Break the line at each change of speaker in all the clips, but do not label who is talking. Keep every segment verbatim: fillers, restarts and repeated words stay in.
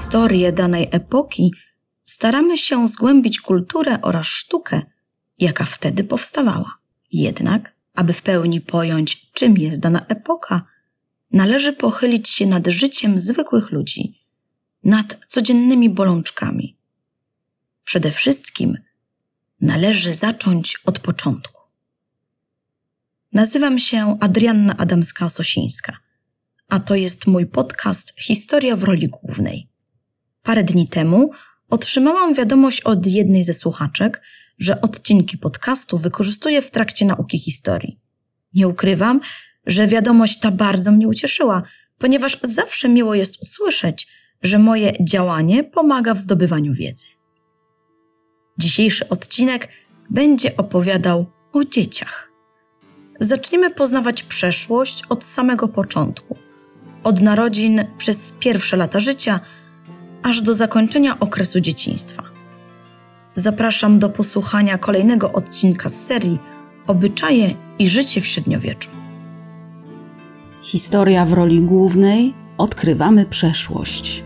historię danej epoki, staramy się zgłębić kulturę oraz sztukę, jaka wtedy powstawała. Jednak, aby w pełni pojąć, czym jest dana epoka, należy pochylić się nad życiem zwykłych ludzi, nad codziennymi bolączkami. Przede wszystkim należy zacząć od początku. Nazywam się Adrianna Adamska-Sosińska, a to jest mój podcast Historia w roli głównej. Parę dni temu otrzymałam wiadomość od jednej ze słuchaczek, że odcinki podcastu wykorzystuję w trakcie nauki historii. Nie ukrywam, że wiadomość ta bardzo mnie ucieszyła, ponieważ zawsze miło jest usłyszeć, że moje działanie pomaga w zdobywaniu wiedzy. Dzisiejszy odcinek będzie opowiadał o dzieciach. Zaczniemy poznawać przeszłość od samego początku, od narodzin przez pierwsze lata życia, aż do zakończenia okresu dzieciństwa. Zapraszam do posłuchania kolejnego odcinka z serii Obyczaje i życie w średniowieczu.
Historia w roli głównej. Odkrywamy przeszłość.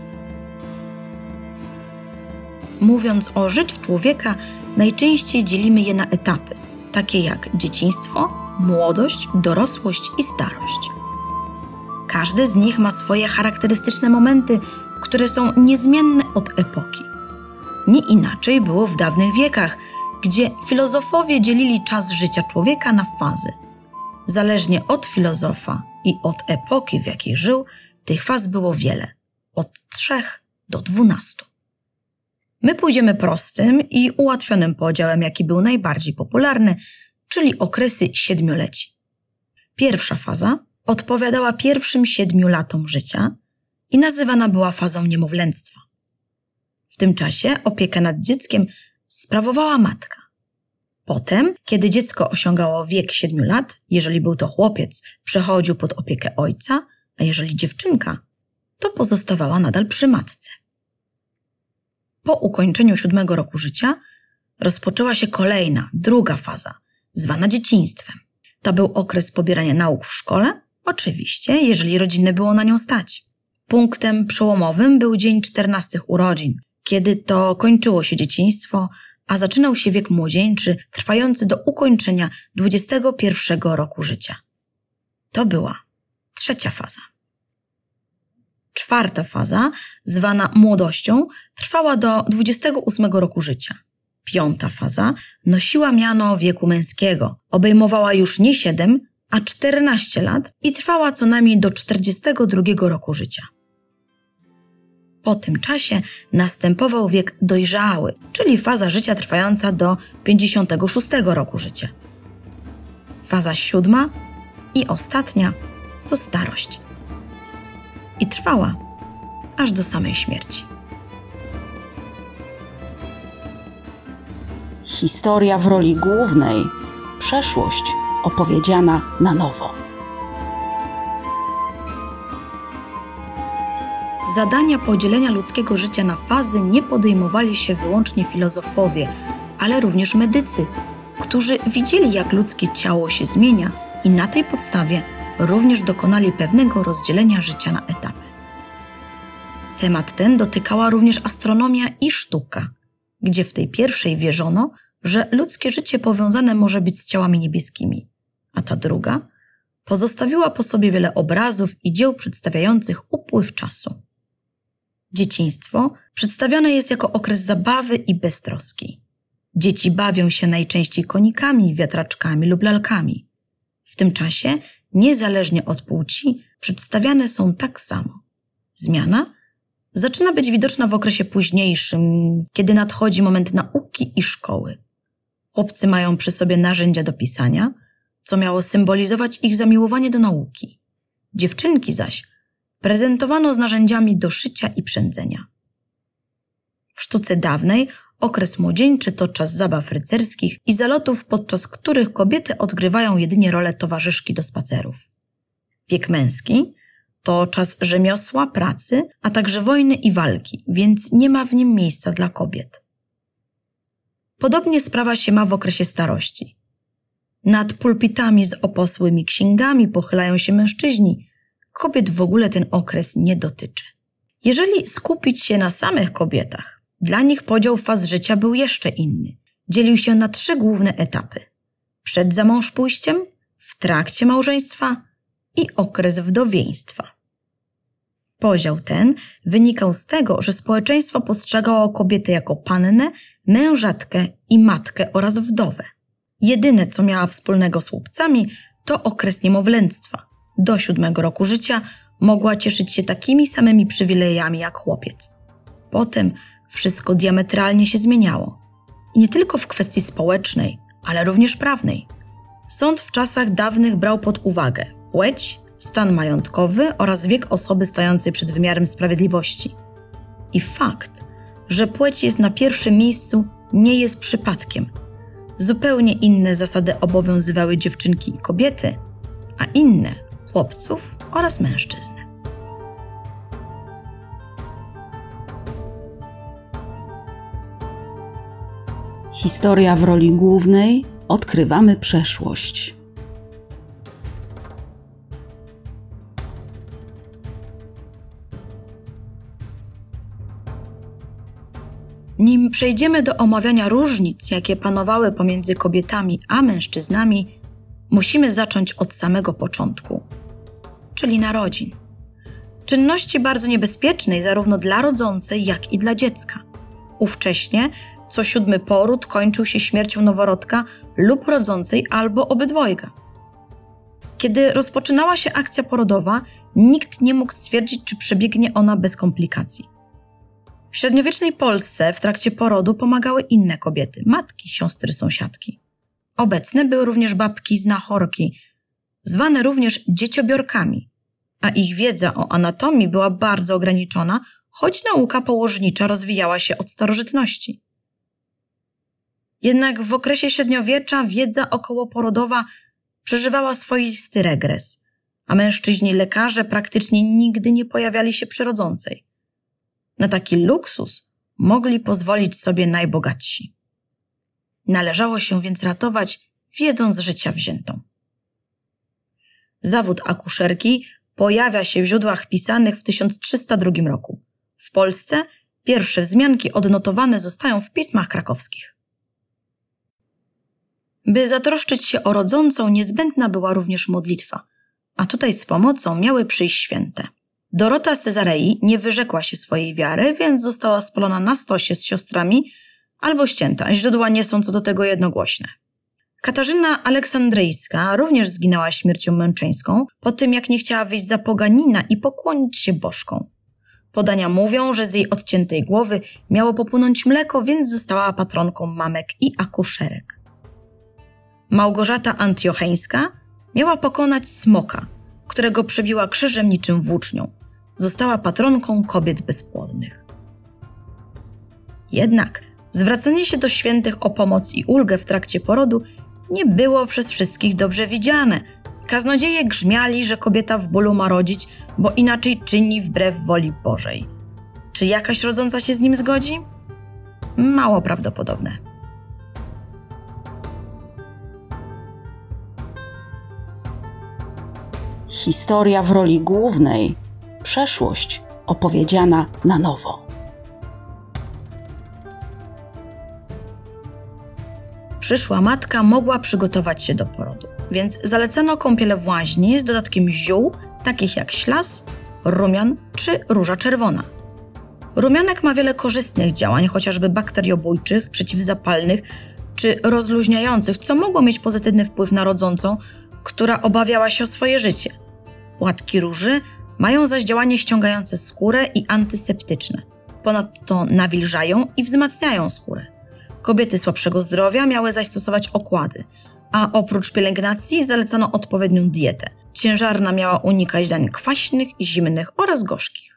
Mówiąc o życiu człowieka, najczęściej dzielimy je na etapy, takie jak dzieciństwo, młodość, dorosłość i starość. Każdy z nich ma swoje charakterystyczne momenty, które są niezmienne od epoki. Nie inaczej było w dawnych wiekach, gdzie filozofowie dzielili czas życia człowieka na fazy. Zależnie od filozofa i od epoki, w jakiej żył, tych faz było wiele, od trzech do dwunastu. My pójdziemy prostym i ułatwionym podziałem, jaki był najbardziej popularny, czyli okresy siedmioleci. Pierwsza faza odpowiadała pierwszym siedmiu latom życia i nazywana była fazą niemowlęctwa. W tym czasie opiekę nad dzieckiem sprawowała matka. Potem, kiedy dziecko osiągało wiek siedmiu lat, jeżeli był to chłopiec, przechodził pod opiekę ojca, a jeżeli dziewczynka, to pozostawała nadal przy matce. Po ukończeniu siódmego roku życia rozpoczęła się kolejna, druga faza, zwana dzieciństwem. To był okres pobierania nauk w szkole, oczywiście, jeżeli rodziny było na nią stać. Punktem przełomowym był dzień czternastych urodzin, kiedy to kończyło się dzieciństwo, a zaczynał się wiek młodzieńczy, trwający do ukończenia dwudziestego pierwszego roku życia. To była trzecia faza. Czwarta faza, zwana młodością, trwała do dwudziestego ósmego roku życia. Piąta faza nosiła miano wieku męskiego, obejmowała już nie siedem, a czternaście lat i trwała co najmniej do czterdziestego drugiego roku życia. Po tym czasie następował wiek dojrzały, czyli faza życia trwająca do pięćdziesiątego szóstego roku życia. Faza siódma i ostatnia to starość. I trwała aż do samej śmierci.
Historia w roli głównej. Przeszłość opowiedziana na nowo.
Zadania podzielenia ludzkiego życia na fazy nie podejmowali się wyłącznie filozofowie, ale również medycy, którzy widzieli, jak ludzkie ciało się zmienia i na tej podstawie również dokonali pewnego rozdzielenia życia na etapy. Temat ten dotykała również astronomia i sztuka, gdzie w tej pierwszej wierzono, że ludzkie życie powiązane może być z ciałami niebieskimi, a ta druga pozostawiła po sobie wiele obrazów i dzieł przedstawiających upływ czasu. Dzieciństwo przedstawione jest jako okres zabawy i beztroski. Dzieci bawią się najczęściej konikami, wiatraczkami lub lalkami. W tym czasie, niezależnie od płci, przedstawiane są tak samo. Zmiana zaczyna być widoczna w okresie późniejszym, kiedy nadchodzi moment nauki i szkoły. Chłopcy mają przy sobie narzędzia do pisania, co miało symbolizować ich zamiłowanie do nauki. Dziewczynki zaś prezentowano z narzędziami do szycia i przędzenia. W sztuce dawnej okres młodzieńczy to czas zabaw rycerskich i zalotów, podczas których kobiety odgrywają jedynie rolę towarzyszki do spacerów. Wiek męski to czas rzemiosła, pracy, a także wojny i walki, więc nie ma w nim miejsca dla kobiet. Podobnie sprawa się ma w okresie starości. Nad pulpitami z oposłymi księgami pochylają się mężczyźni. Kobiet w ogóle ten okres nie dotyczy. Jeżeli skupić się na samych kobietach, dla nich podział faz życia był jeszcze inny. Dzielił się na trzy główne etapy. Przed zamążpójściem, w trakcie małżeństwa i okres wdowieństwa. Podział ten wynikał z tego, że społeczeństwo postrzegało kobietę jako pannę, mężatkę i matkę oraz wdowę. Jedyne, co miała wspólnego z chłopcami, to okres niemowlęctwa. Do siódmego roku życia mogła cieszyć się takimi samymi przywilejami jak chłopiec. Potem wszystko diametralnie się zmieniało. I nie tylko w kwestii społecznej, ale również prawnej. Sąd w czasach dawnych brał pod uwagę płeć, stan majątkowy oraz wiek osoby stojącej przed wymiarem sprawiedliwości. I fakt, że płeć jest na pierwszym miejscu, nie jest przypadkiem. Zupełnie inne zasady obowiązywały dziewczynki i kobiety, a inne chłopców oraz mężczyzn.
Historia w roli głównej. Odkrywamy przeszłość.
Nim przejdziemy do omawiania różnic, jakie panowały pomiędzy kobietami a mężczyznami, musimy zacząć od samego początku, czyli narodzin. Czynności bardzo niebezpiecznej zarówno dla rodzącej, jak i dla dziecka. Ówcześnie co siódmy poród kończył się śmiercią noworodka lub rodzącej albo obydwojga. Kiedy rozpoczynała się akcja porodowa, nikt nie mógł stwierdzić, czy przebiegnie ona bez komplikacji. W średniowiecznej Polsce w trakcie porodu pomagały inne kobiety, matki, siostry, sąsiadki. Obecne były również babki znachorki, zwane również dzieciobiorkami, a ich wiedza o anatomii była bardzo ograniczona, choć nauka położnicza rozwijała się od starożytności. Jednak w okresie średniowiecza wiedza okołoporodowa przeżywała swoisty regres, a mężczyźni lekarze praktycznie nigdy nie pojawiali się przy rodzącej. Na taki luksus mogli pozwolić sobie najbogatsi. Należało się więc ratować wiedzą z życia wziętą. Zawód akuszerki pojawia się w źródłach pisanych w tysiąc trzysta drugim roku. W Polsce pierwsze wzmianki odnotowane zostają w pismach krakowskich. By zatroszczyć się o rodzącą, niezbędna była również modlitwa, a tutaj z pomocą miały przyjść święte. Dorota z Cezarei nie wyrzekła się swojej wiary, więc została spalona na stosie z siostrami albo ścięta. Źródła nie są co do tego jednogłośne. Katarzyna Aleksandryjska również zginęła śmiercią męczeńską po tym, jak nie chciała wyjść za poganina i pokłonić się bożkom. Podania mówią, że z jej odciętej głowy miało popłynąć mleko, więc została patronką mamek i akuszerek. Małgorzata Antiocheńska miała pokonać smoka, którego przebiła krzyżem niczym włócznią. Została patronką kobiet bezpłodnych. Jednak zwracanie się do świętych o pomoc i ulgę w trakcie porodu nie było przez wszystkich dobrze widziane. Kaznodzieje grzmiali, że kobieta w bólu ma rodzić, bo inaczej czyni wbrew woli Bożej. Czy jakaś rodząca się z nim zgodzi? Mało prawdopodobne.
Historia w roli głównej. Przeszłość opowiedziana na nowo.
Przyszła matka mogła przygotować się do porodu, więc zalecano kąpiele w łaźni z dodatkiem ziół, takich jak ślas, rumian czy róża czerwona. Rumianek ma wiele korzystnych działań, chociażby bakteriobójczych, przeciwzapalnych czy rozluźniających, co mogło mieć pozytywny wpływ na rodzącą, która obawiała się o swoje życie. Płatki róży mają zaś działanie ściągające skórę i antyseptyczne. Ponadto nawilżają i wzmacniają skórę. Kobiety słabszego zdrowia miały zaś stosować okłady, a oprócz pielęgnacji zalecano odpowiednią dietę. Ciężarna miała unikać dań kwaśnych, zimnych oraz gorzkich.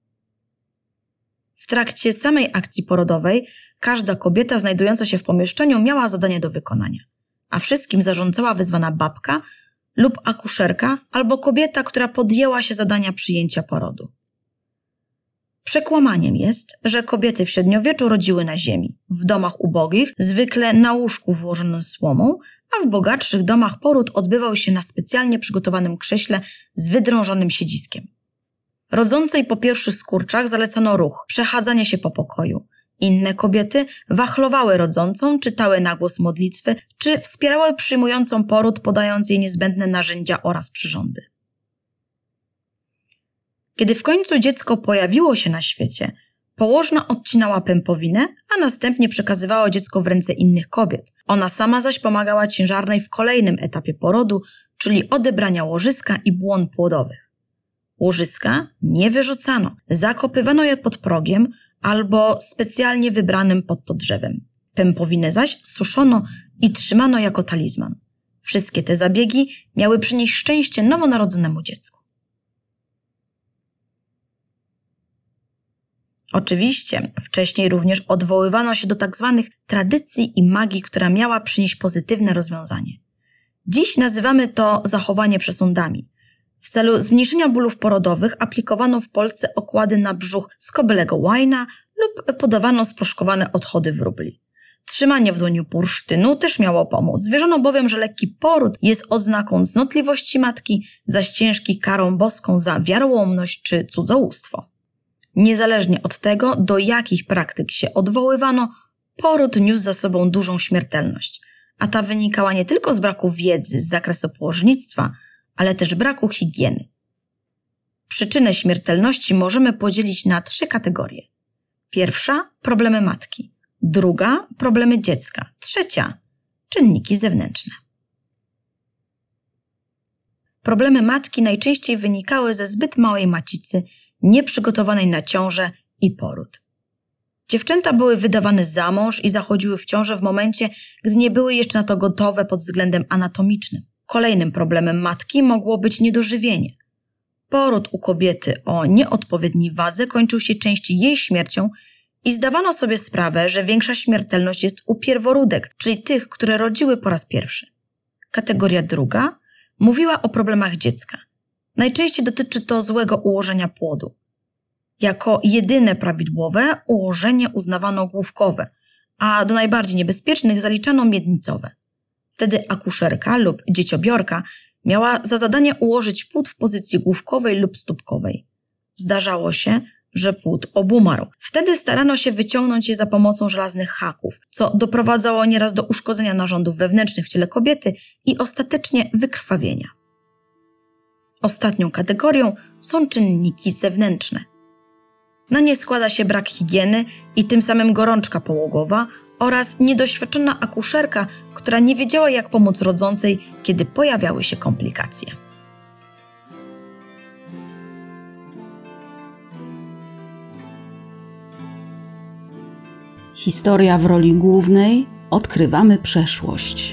W trakcie samej akcji porodowej każda kobieta znajdująca się w pomieszczeniu miała zadanie do wykonania, a wszystkim zarządzała wyzwana babka lub akuszerka albo kobieta, która podjęła się zadania przyjęcia porodu. Przekłamaniem jest, że kobiety w średniowieczu rodziły na ziemi, w domach ubogich, zwykle na łóżku włożonym słomą, a w bogatszych domach poród odbywał się na specjalnie przygotowanym krześle z wydrążonym siedziskiem. Rodzącej po pierwszych skurczach zalecano ruch, przechadzanie się po pokoju. Inne kobiety wachlowały rodzącą, czytały na głos modlitwy, czy wspierały przyjmującą poród, podając jej niezbędne narzędzia oraz przyrządy. Kiedy w końcu dziecko pojawiło się na świecie, położna odcinała pępowinę, a następnie przekazywała dziecko w ręce innych kobiet. Ona sama zaś pomagała ciężarnej w kolejnym etapie porodu, czyli odebrania łożyska i błon płodowych. Łożyska nie wyrzucano, zakopywano je pod progiem albo specjalnie wybranym pod to drzewem. Pępowinę zaś suszono i trzymano jako talizman. Wszystkie te zabiegi miały przynieść szczęście nowonarodzonemu dziecku. Oczywiście wcześniej również odwoływano się do tak zwanych tradycji i magii, która miała przynieść pozytywne rozwiązanie. Dziś nazywamy to zachowanie przesądami. W celu zmniejszenia bólów porodowych aplikowano w Polsce okłady na brzuch z kobylego łajna lub podawano sproszkowane odchody wróbli. Trzymanie w dłoni bursztynu też miało pomóc. Wierzono bowiem, że lekki poród jest oznaką cnotliwości matki, zaś ciężki karą boską za wiarołomność czy cudzołóstwo. Niezależnie od tego, do jakich praktyk się odwoływano, poród niósł za sobą dużą śmiertelność, a ta wynikała nie tylko z braku wiedzy z zakresu położnictwa, ale też braku higieny. Przyczynę śmiertelności możemy podzielić na trzy kategorie. Pierwsza – problemy matki, druga – problemy dziecka, trzecia – czynniki zewnętrzne. Problemy matki najczęściej wynikały ze zbyt małej macicy, nieprzygotowanej na ciążę i poród. Dziewczęta były wydawane za mąż i zachodziły w ciążę w momencie, gdy nie były jeszcze na to gotowe pod względem anatomicznym. Kolejnym problemem matki mogło być niedożywienie. Poród u kobiety o nieodpowiedniej wadze kończył się częściej jej śmiercią i zdawano sobie sprawę, że większa śmiertelność jest u pierworódek, czyli tych, które rodziły po raz pierwszy. Kategoria druga mówiła o problemach dziecka. Najczęściej dotyczy to złego ułożenia płodu. Jako jedyne prawidłowe ułożenie uznawano główkowe, a do najbardziej niebezpiecznych zaliczano miednicowe. Wtedy akuszerka lub dzieciobiorka miała za zadanie ułożyć płód w pozycji główkowej lub stópkowej. Zdarzało się, że płód obumarł. Wtedy starano się wyciągnąć je za pomocą żelaznych haków, co doprowadzało nieraz do uszkodzenia narządów wewnętrznych w ciele kobiety i ostatecznie wykrwawienia. Ostatnią kategorią są czynniki zewnętrzne. Na nie składa się brak higieny i tym samym gorączka połogowa oraz niedoświadczona akuszerka, która nie wiedziała, jak pomóc rodzącej, kiedy pojawiały się komplikacje.
Historia w roli głównej. Odkrywamy przeszłość.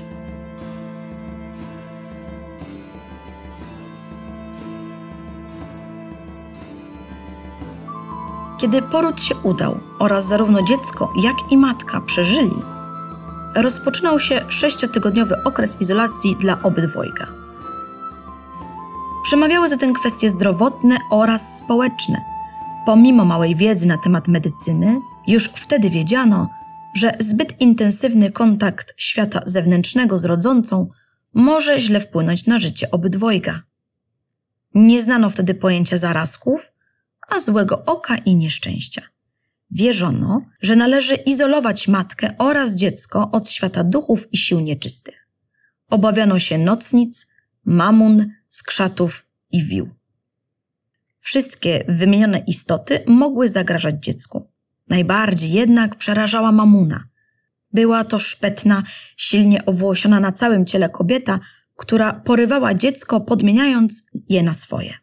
Kiedy poród się udał oraz zarówno dziecko, jak i matka przeżyli, rozpoczynał się sześciotygodniowy okres izolacji dla obydwojga. Przemawiały za tym kwestie zdrowotne oraz społeczne. Pomimo małej wiedzy na temat medycyny, już wtedy wiedziano, że zbyt intensywny kontakt świata zewnętrznego z rodzącą może źle wpłynąć na życie obydwojga. Nie znano wtedy pojęcia zarazków, a złego oka i nieszczęścia. Wierzono, że należy izolować matkę oraz dziecko od świata duchów i sił nieczystych. Obawiano się nocnic, mamun, skrzatów i wił. Wszystkie wymienione istoty mogły zagrażać dziecku. Najbardziej jednak przerażała mamuna. Była to szpetna, silnie owłosiona na całym ciele kobieta, która porywała dziecko, podmieniając je na swoje.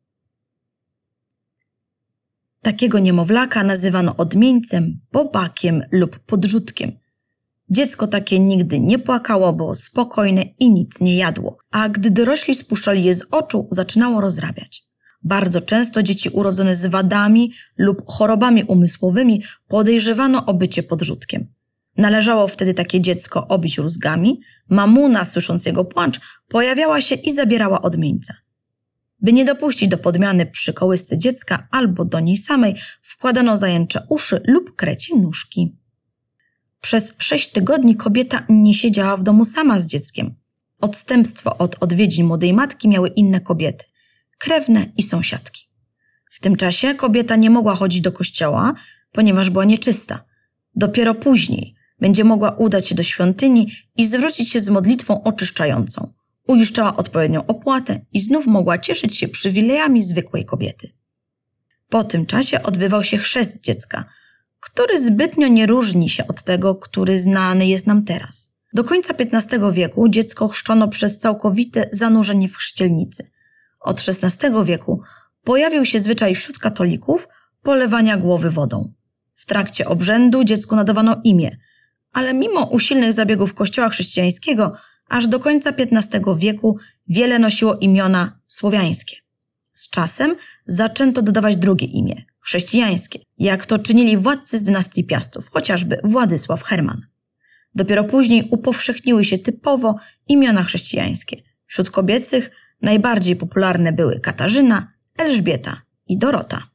Takiego niemowlaka nazywano odmieńcem, bobakiem lub podrzutkiem. Dziecko takie nigdy nie płakało, było spokojne i nic nie jadło, a gdy dorośli spuszczali je z oczu, zaczynało rozrabiać. Bardzo często dzieci urodzone z wadami lub chorobami umysłowymi podejrzewano o bycie podrzutkiem. Należało wtedy takie dziecko obić rózgami, mamuna, słysząc jego płacz, pojawiała się i zabierała odmieńca. By nie dopuścić do podmiany przy kołysce dziecka albo do niej samej, wkładano zajęcze uszy lub krecie nóżki. Przez sześć tygodni kobieta nie siedziała w domu sama z dzieckiem. Odstępstwo od odwiedzin młodej matki miały inne kobiety, krewne i sąsiadki. W tym czasie kobieta nie mogła chodzić do kościoła, ponieważ była nieczysta. Dopiero później będzie mogła udać się do świątyni i zwrócić się z modlitwą oczyszczającą. Uiszczała odpowiednią opłatę i znów mogła cieszyć się przywilejami zwykłej kobiety. Po tym czasie odbywał się chrzest dziecka, który zbytnio nie różni się od tego, który znany jest nam teraz. Do końca piętnastego wieku dziecko chrzczono przez całkowite zanurzenie w chrzcielnicy. Od szesnastego wieku pojawił się zwyczaj wśród katolików polewania głowy wodą. W trakcie obrzędu dziecku nadawano imię, ale mimo usilnych zabiegów kościoła chrześcijańskiego aż do końca piętnastego wieku wiele nosiło imiona słowiańskie. Z czasem zaczęto dodawać drugie imię, chrześcijańskie, jak to czynili władcy z dynastii Piastów, chociażby Władysław Herman. Dopiero później upowszechniły się typowo imiona chrześcijańskie. Wśród kobiecych najbardziej popularne były Katarzyna, Elżbieta i Dorota.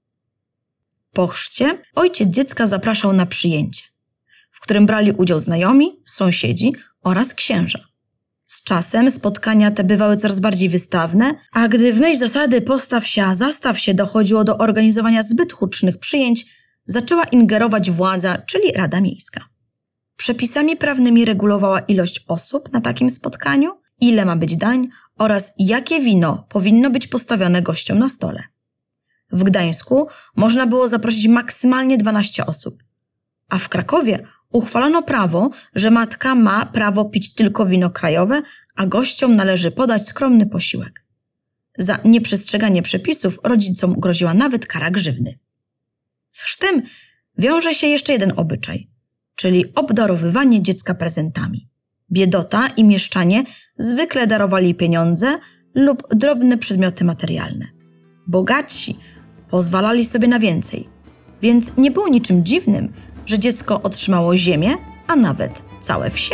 Po chrzcie ojciec dziecka zapraszał na przyjęcie, w którym brali udział znajomi, sąsiedzi oraz księża. Z czasem spotkania te bywały coraz bardziej wystawne, a gdy w myśl zasady postaw się, a zastaw się dochodziło do organizowania zbyt hucznych przyjęć, zaczęła ingerować władza, czyli Rada Miejska. Przepisami prawnymi regulowała ilość osób na takim spotkaniu, ile ma być dań oraz jakie wino powinno być postawione gościom na stole. W Gdańsku można było zaprosić maksymalnie dwanaście osób, a w Krakowie uchwalono prawo, że matka ma prawo pić tylko wino krajowe, a gościom należy podać skromny posiłek. Za nieprzestrzeganie przepisów rodzicom groziła nawet kara grzywny. Z chrztem wiąże się jeszcze jeden obyczaj, czyli obdarowywanie dziecka prezentami. Biedota i mieszczanie zwykle darowali pieniądze lub drobne przedmioty materialne. Bogatsi pozwalali sobie na więcej, więc nie było niczym dziwnym, że dziecko otrzymało ziemię, a nawet całe wsie.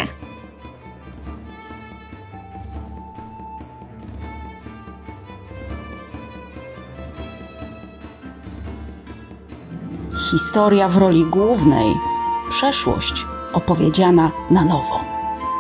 Historia w roli głównej. Przeszłość opowiedziana na nowo.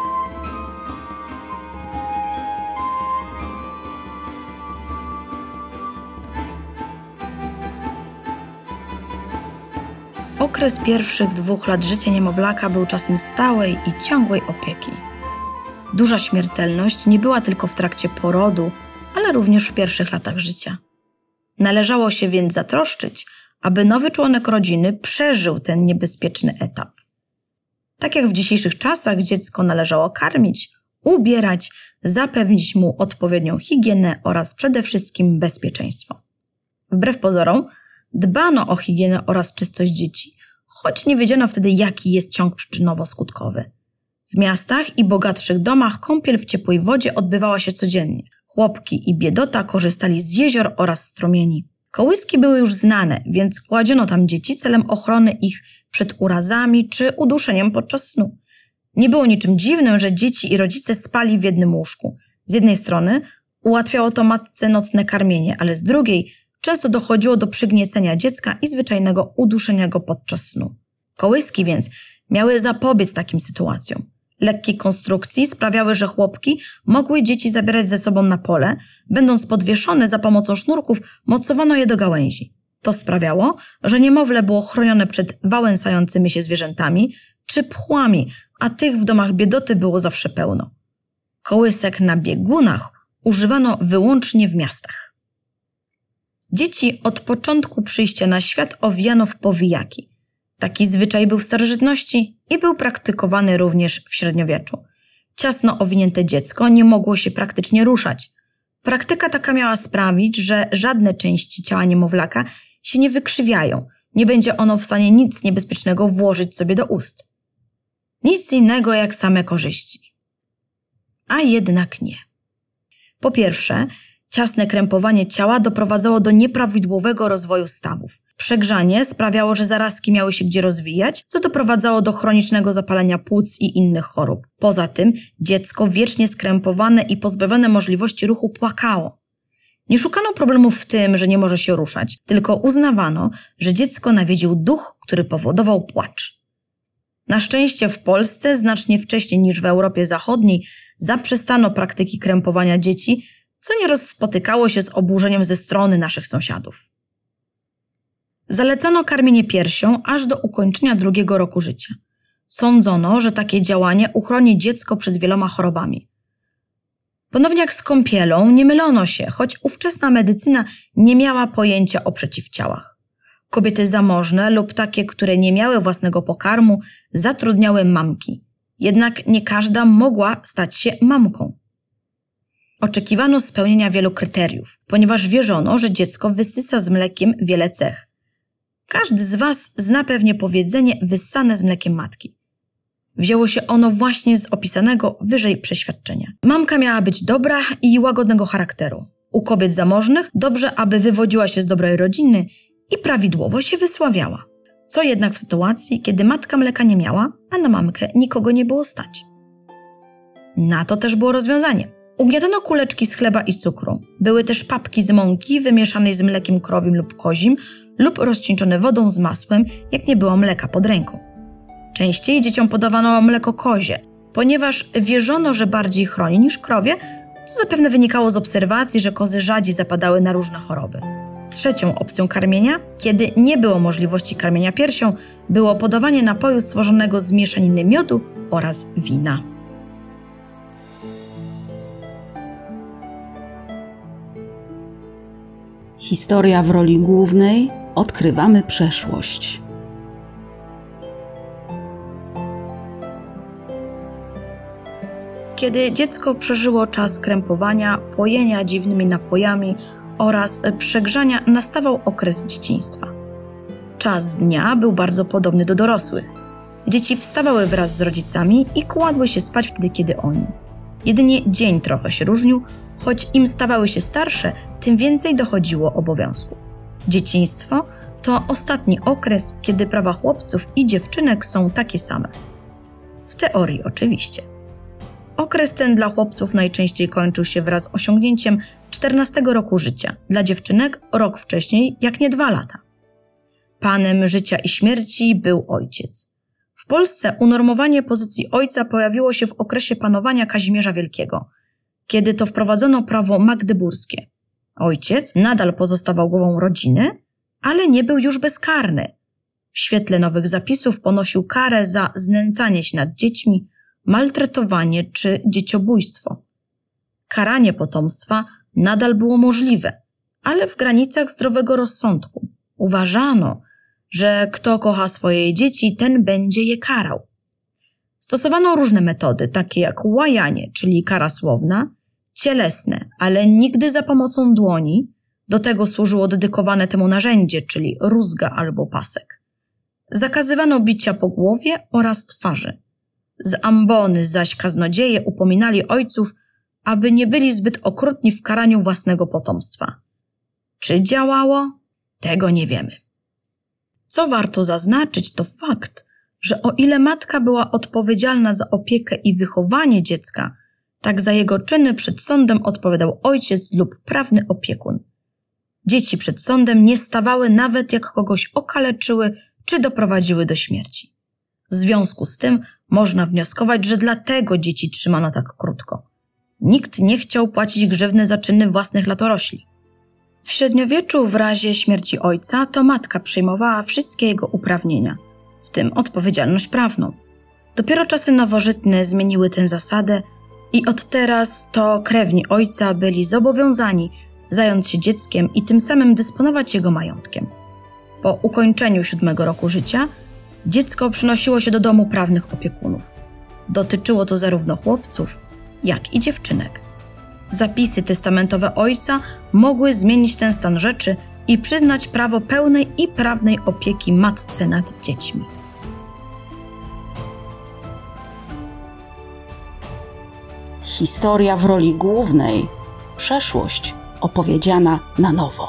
Okres pierwszych dwóch lat życia niemowlaka był czasem stałej i ciągłej opieki. Duża śmiertelność nie była tylko w trakcie porodu, ale również w pierwszych latach życia. Należało się więc zatroszczyć, aby nowy członek rodziny przeżył ten niebezpieczny etap. Tak jak w dzisiejszych czasach dziecko należało karmić, ubierać, zapewnić mu odpowiednią higienę oraz przede wszystkim bezpieczeństwo. Wbrew pozorom, dbano o higienę oraz czystość dzieci, choć nie wiedziano wtedy, jaki jest ciąg przyczynowo-skutkowy. W miastach i bogatszych domach kąpiel w ciepłej wodzie odbywała się codziennie. Chłopki i biedota korzystali z jezior oraz strumieni. Kołyski były już znane, więc kładziono tam dzieci celem ochrony ich przed urazami czy uduszeniem podczas snu. Nie było niczym dziwnym, że dzieci i rodzice spali w jednym łóżku. Z jednej strony ułatwiało to matce nocne karmienie, ale z drugiej często dochodziło do przygniecenia dziecka i zwyczajnego uduszenia go podczas snu. Kołyski więc miały zapobiec takim sytuacjom. Lekkie konstrukcji sprawiały, że chłopki mogły dzieci zabierać ze sobą na pole, będąc podwieszone za pomocą sznurków, mocowano je do gałęzi. To sprawiało, że niemowlę było chronione przed wałęsającymi się zwierzętami czy pchłami, a tych w domach biedoty było zawsze pełno. Kołysek na biegunach używano wyłącznie w miastach. Dzieci od początku przyjścia na świat owijano w powijaki. Taki zwyczaj był w starożytności i był praktykowany również w średniowieczu. Ciasno owinięte dziecko nie mogło się praktycznie ruszać. Praktyka taka miała sprawić, że żadne części ciała niemowlaka się nie wykrzywiają, nie będzie ono w stanie nic niebezpiecznego włożyć sobie do ust. Nic innego jak same korzyści. A jednak nie. Po pierwsze, ciasne krępowanie ciała doprowadzało do nieprawidłowego rozwoju stawów. Przegrzanie sprawiało, że zarazki miały się gdzie rozwijać, co doprowadzało do chronicznego zapalenia płuc i innych chorób. Poza tym dziecko wiecznie skrępowane i pozbawione możliwości ruchu płakało. Nie szukano problemów w tym, że nie może się ruszać, tylko uznawano, że dziecko nawiedził duch, który powodował płacz. Na szczęście w Polsce znacznie wcześniej niż w Europie Zachodniej zaprzestano praktyki krępowania dzieci, co nieraz spotykało się z oburzeniem ze strony naszych sąsiadów. Zalecano karmienie piersią aż do ukończenia drugiego roku życia. Sądzono, że takie działanie uchroni dziecko przed wieloma chorobami. Ponownie jak z kąpielą, nie mylono się, choć ówczesna medycyna nie miała pojęcia o przeciwciałach. Kobiety zamożne lub takie, które nie miały własnego pokarmu, zatrudniały mamki. Jednak nie każda mogła stać się mamką. Oczekiwano spełnienia wielu kryteriów, ponieważ wierzono, że dziecko wysysa z mlekiem wiele cech. Każdy z Was zna pewnie powiedzenie wyssane z mlekiem matki. Wzięło się ono właśnie z opisanego wyżej przeświadczenia. Mamka miała być dobra i łagodnego charakteru. U kobiet zamożnych dobrze, aby wywodziła się z dobrej rodziny i prawidłowo się wysławiała. Co jednak w sytuacji, kiedy matka mleka nie miała, a na mamkę nikogo nie było stać? Na to też było rozwiązanie. Ugniatano kuleczki z chleba i cukru. Były też papki z mąki wymieszanej z mlekiem krowim lub kozim lub rozcieńczone wodą z masłem, jak nie było mleka pod ręką. Częściej dzieciom podawano mleko kozie, ponieważ wierzono, że bardziej chroni niż krowie, co zapewne wynikało z obserwacji, że kozy rzadziej zapadały na różne choroby. Trzecią opcją karmienia, kiedy nie było możliwości karmienia piersią, było podawanie napoju stworzonego z mieszaniny miodu oraz wina.
Historia w roli głównej. Odkrywamy przeszłość.
Kiedy dziecko przeżyło czas krępowania, pojenia dziwnymi napojami oraz przegrzania, nastawał okres dzieciństwa. Czas dnia był bardzo podobny do dorosłych. Dzieci wstawały wraz z rodzicami i kładły się spać wtedy, kiedy oni. Jedynie dzień trochę się różnił, choć im stawały się starsze, tym więcej dochodziło obowiązków. Dzieciństwo to ostatni okres, kiedy prawa chłopców i dziewczynek są takie same. W teorii oczywiście. Okres ten dla chłopców najczęściej kończył się wraz z osiągnięciem czternastego roku życia, dla dziewczynek rok wcześniej, jak nie dwa lata. Panem życia i śmierci był ojciec. W Polsce unormowanie pozycji ojca pojawiło się w okresie panowania Kazimierza Wielkiego, kiedy to wprowadzono prawo magdeburskie. Ojciec nadal pozostawał głową rodziny, ale nie był już bezkarny. W świetle nowych zapisów ponosił karę za znęcanie się nad dziećmi, maltretowanie czy dzieciobójstwo. Karanie potomstwa nadal było możliwe, ale w granicach zdrowego rozsądku. Uważano, że kto kocha swoje dzieci, ten będzie je karał. Stosowano różne metody, takie jak łajanie, czyli kara słowna, cielesne, ale nigdy za pomocą dłoni, do tego służyło dedykowane temu narzędzie, czyli rózga albo pasek. Zakazywano bicia po głowie oraz twarzy. Z ambony zaś kaznodzieje upominali ojców, aby nie byli zbyt okrutni w karaniu własnego potomstwa. Czy działało? Tego nie wiemy. Co warto zaznaczyć, to fakt, że o ile matka była odpowiedzialna za opiekę i wychowanie dziecka, tak za jego czyny przed sądem odpowiadał ojciec lub prawny opiekun. Dzieci przed sądem nie stawały nawet jak kogoś okaleczyły czy doprowadziły do śmierci. W związku z tym można wnioskować, że dlatego dzieci trzymano tak krótko. Nikt nie chciał płacić grzywny za czyny własnych latorośli. W średniowieczu w razie śmierci ojca to matka przejmowała wszystkie jego uprawnienia, w tym odpowiedzialność prawną. Dopiero czasy nowożytne zmieniły tę zasadę i od teraz to krewni ojca byli zobowiązani zająć się dzieckiem i tym samym dysponować jego majątkiem. Po ukończeniu siódmego roku życia dziecko przynosiło się do domu prawnych opiekunów. Dotyczyło to zarówno chłopców, jak i dziewczynek. Zapisy testamentowe ojca mogły zmienić ten stan rzeczy i przyznać prawo pełnej i prawnej opieki matce nad dziećmi.
Historia w roli głównej. Przeszłość opowiedziana na nowo.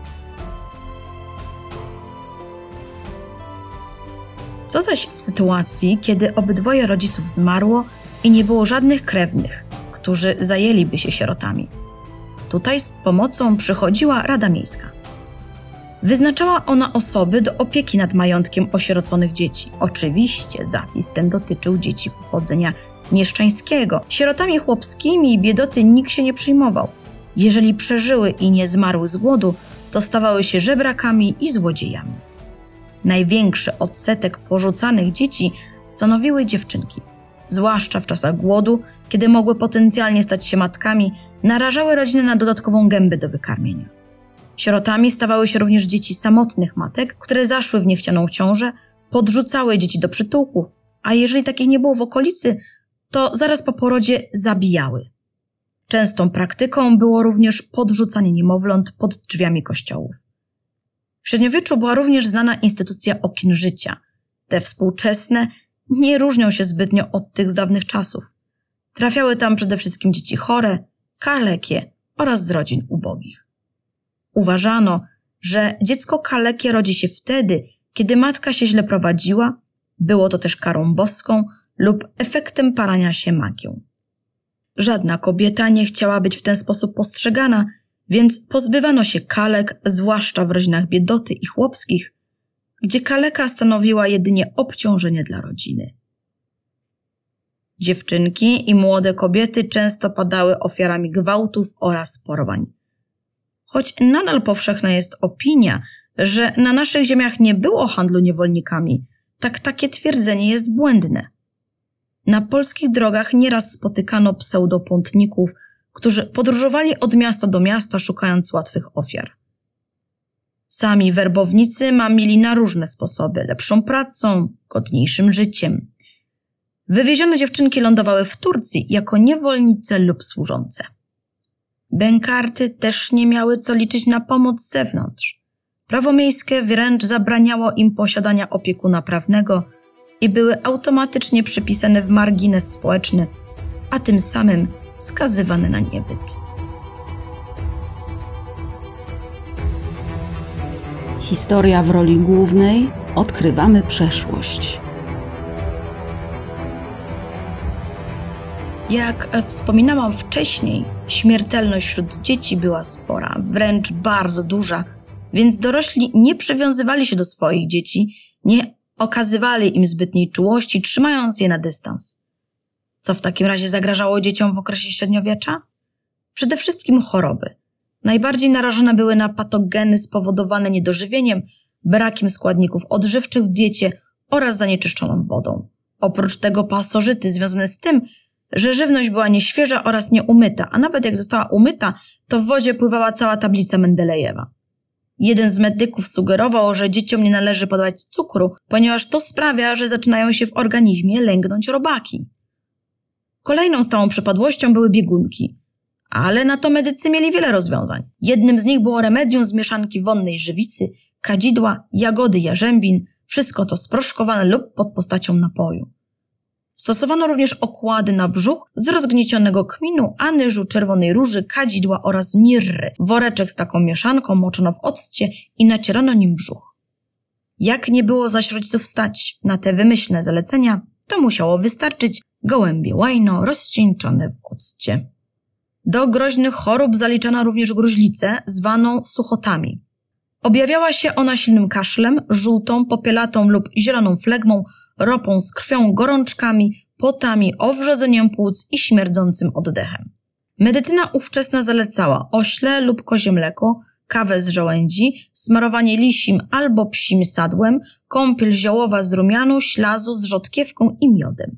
Co zaś w sytuacji, kiedy obydwoje rodziców zmarło i nie było żadnych krewnych, którzy zajęliby się sierotami? Tutaj z pomocą przychodziła Rada Miejska. Wyznaczała ona osoby do opieki nad majątkiem osieroconych dzieci. Oczywiście zapis ten dotyczył dzieci pochodzenia mieszczańskiego. Sierotami chłopskimi i biedoty nikt się nie przejmował. Jeżeli przeżyły i nie zmarły z głodu, to stawały się żebrakami i złodziejami. Największy odsetek porzucanych dzieci stanowiły dziewczynki. Zwłaszcza w czasach głodu, kiedy mogły potencjalnie stać się matkami, narażały rodziny na dodatkową gębę do wykarmienia. Sierotami stawały się również dzieci samotnych matek, które zaszły w niechcianą ciążę, podrzucały dzieci do przytułków, a jeżeli takich nie było w okolicy, to zaraz po porodzie zabijały. Częstą praktyką było również podrzucanie niemowląt pod drzwiami kościołów. W średniowieczu była również znana instytucja okien życia. Te współczesne nie różnią się zbytnio od tych z dawnych czasów. Trafiały tam przede wszystkim dzieci chore, kalekie oraz z rodzin ubogich. Uważano, że dziecko kalekie rodzi się wtedy, kiedy matka się źle prowadziła, było to też karą boską lub efektem parania się magią. Żadna kobieta nie chciała być w ten sposób postrzegana, więc pozbywano się kalek, zwłaszcza w rodzinach biedoty i chłopskich, gdzie kaleka stanowiła jedynie obciążenie dla rodziny. Dziewczynki i młode kobiety często padały ofiarami gwałtów oraz porwań. Choć nadal powszechna jest opinia, że na naszych ziemiach nie było handlu niewolnikami, tak takie twierdzenie jest błędne. Na polskich drogach nieraz spotykano pseudopątników, którzy podróżowali od miasta do miasta, szukając łatwych ofiar. Sami werbownicy mamili na różne sposoby, lepszą pracą, godniejszym życiem. Wywiezione dziewczynki lądowały w Turcji jako niewolnice lub służące. Bękarty też nie miały co liczyć na pomoc z zewnątrz. Prawo miejskie wręcz zabraniało im posiadania opiekuna prawnego i były automatycznie przypisane w margines społeczny, a tym samym skazywane na niebyt.
Historia w roli głównej. Odkrywamy przeszłość.
Jak wspominałam wcześniej, śmiertelność wśród dzieci była spora, wręcz bardzo duża, więc dorośli nie przywiązywali się do swoich dzieci, nie okazywali im zbytniej czułości, trzymając je na dystans. Co w takim razie zagrażało dzieciom w okresie średniowiecza? Przede wszystkim choroby. Najbardziej narażone były na patogeny spowodowane niedożywieniem, brakiem składników odżywczych w diecie oraz zanieczyszczoną wodą. Oprócz tego pasożyty związane z tym, że żywność była nieświeża oraz nieumyta, a nawet jak została umyta, to w wodzie pływała cała tablica Mendelejewa. Jeden z medyków sugerował, że dzieciom nie należy podawać cukru, ponieważ to sprawia, że zaczynają się w organizmie lęgnąć robaki. Kolejną stałą przypadłością były biegunki, ale na to medycy mieli wiele rozwiązań. Jednym z nich było remedium z mieszanki wonnej żywicy, kadzidła, jagody jarzębin, wszystko to sproszkowane lub pod postacią napoju. Stosowano również okłady na brzuch z rozgniecionego kminu, anyżu, czerwonej róży, kadzidła oraz mirry. Woreczek z taką mieszanką moczono w occie i nacierano nim brzuch. Jak nie było zaś rodziców stać na te wymyślne zalecenia, to musiało wystarczyć gołębie łajno rozcieńczone w occie. Do groźnych chorób zaliczano również gruźlicę, zwaną suchotami. Objawiała się ona silnym kaszlem, żółtą, popielatą lub zieloną flegmą, ropą z krwią, gorączkami, potami, owrzodzeniem płuc i śmierdzącym oddechem. Medycyna ówczesna zalecała ośle lub kozie mleko, kawę z żołędzi, smarowanie lisim albo psim sadłem, kąpiel ziołowa z rumianu, ślazu z rzodkiewką i miodem.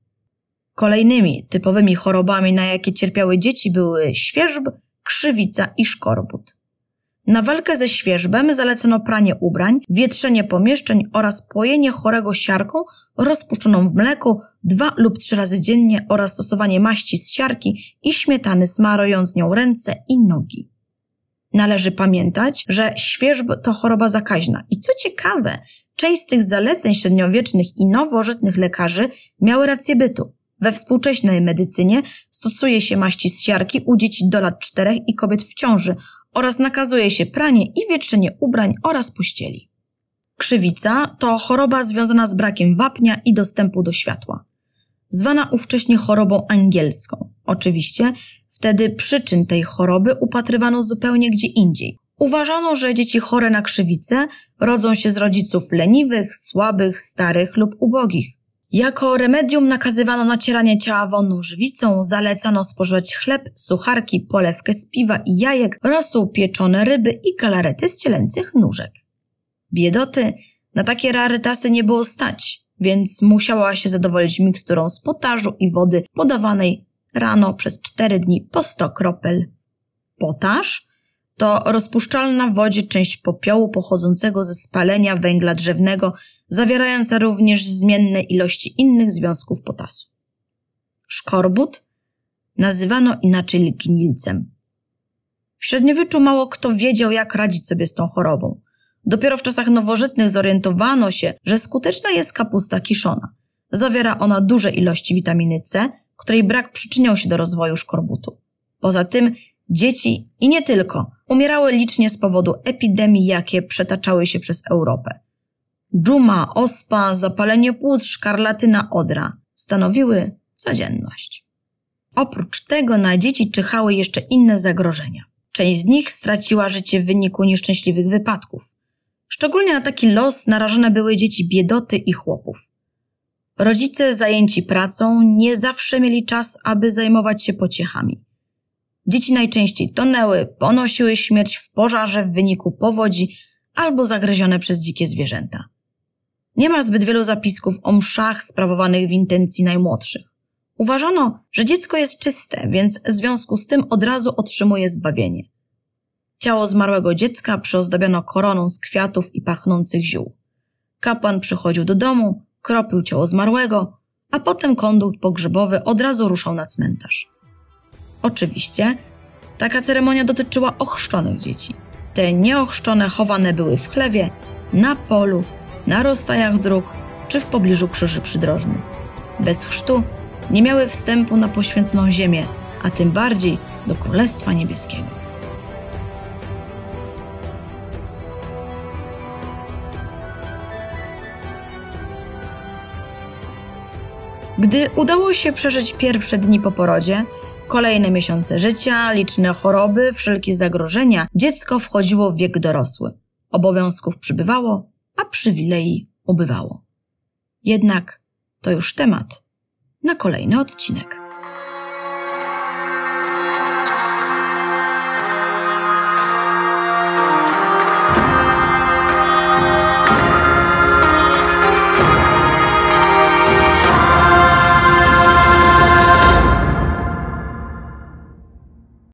Kolejnymi typowymi chorobami, na jakie cierpiały dzieci, były świerzb, krzywica i szkorbut. Na walkę ze świerzbem zalecano pranie ubrań, wietrzenie pomieszczeń oraz pojenie chorego siarką rozpuszczoną w mleku dwa lub trzy razy dziennie oraz stosowanie maści z siarki i śmietany, smarując nią ręce i nogi. Należy pamiętać, że świerzb to choroba zakaźna i co ciekawe, część z tych zaleceń średniowiecznych i nowożytnych lekarzy miały rację bytu. We współczesnej medycynie stosuje się maści z siarki u dzieci do lat czterech i kobiet w ciąży oraz nakazuje się pranie i wietrzenie ubrań oraz pościeli. Krzywica to choroba związana z brakiem wapnia i dostępu do światła. Zwana ówcześnie chorobą angielską. Oczywiście wtedy przyczyn tej choroby upatrywano zupełnie gdzie indziej. Uważano, że dzieci chore na krzywicę rodzą się z rodziców leniwych, słabych, starych lub ubogich. Jako remedium nakazywano nacieranie ciała wonną żywicą, zalecano spożywać chleb, sucharki, polewkę z piwa i jajek, rosół, pieczone ryby i galarety z cielęcych nóżek. Biedoty na takie rarytasy nie było stać, więc musiała się zadowolić miksturą z potażu i wody podawanej rano przez cztery dni po sto kropel. Potaż to rozpuszczalna w wodzie część popiołu pochodzącego ze spalenia węgla drzewnego, zawierająca również zmienne ilości innych związków potasu. Szkorbut nazywano inaczej gnilcem. W średniowieczu mało kto wiedział, jak radzić sobie z tą chorobą. Dopiero w czasach nowożytnych zorientowano się, że skuteczna jest kapusta kiszona. Zawiera ona duże ilości witaminy C, której brak przyczyniał się do rozwoju szkorbutu. Poza tym dzieci, i nie tylko, umierały licznie z powodu epidemii, jakie przetaczały się przez Europę. Dżuma, ospa, zapalenie płuc, szkarlatyna, odra stanowiły codzienność. Oprócz tego na dzieci czyhały jeszcze inne zagrożenia. Część z nich straciła życie w wyniku nieszczęśliwych wypadków. Szczególnie na taki los narażone były dzieci biedoty i chłopów. Rodzice zajęci pracą nie zawsze mieli czas, aby zajmować się pociechami. Dzieci najczęściej tonęły, ponosiły śmierć w pożarze w wyniku powodzi albo zagryzione przez dzikie zwierzęta. Nie ma zbyt wielu zapisków o mszach sprawowanych w intencji najmłodszych. Uważano, że dziecko jest czyste, więc w związku z tym od razu otrzymuje zbawienie. Ciało zmarłego dziecka przyozdabiano koroną z kwiatów i pachnących ziół. Kapłan przychodził do domu, kropił ciało zmarłego, a potem kondukt pogrzebowy od razu ruszał na cmentarz. Oczywiście taka ceremonia dotyczyła ochrzczonych dzieci. Te nieochrzczone chowane były w chlewie, na polu, na rozstajach dróg czy w pobliżu krzyży przydrożnych. Bez chrztu nie miały wstępu na poświęconą ziemię, a tym bardziej do Królestwa Niebieskiego. Gdy udało się przeżyć pierwsze dni po porodzie, kolejne miesiące życia, liczne choroby, wszelkie zagrożenia, dziecko wchodziło w wiek dorosły. Obowiązków przybywało, a przywilei ubywało. Jednak to już temat na kolejny odcinek.